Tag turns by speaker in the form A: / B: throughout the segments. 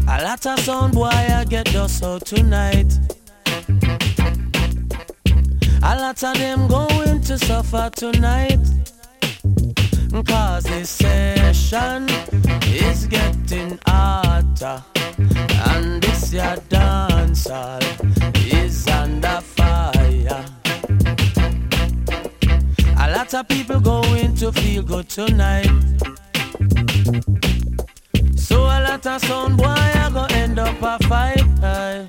A: A lot of sound boy I get dust out tonight. A lot of them going to suffer tonight. Cause this session is getting hotter, and this your dancehall is under fire. A lot of people going to feel good tonight. So a lot of sound boy are gonna end up a fight.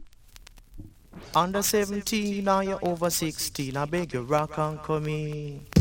B: Under 17 or you over 16, I beg you rock and come in.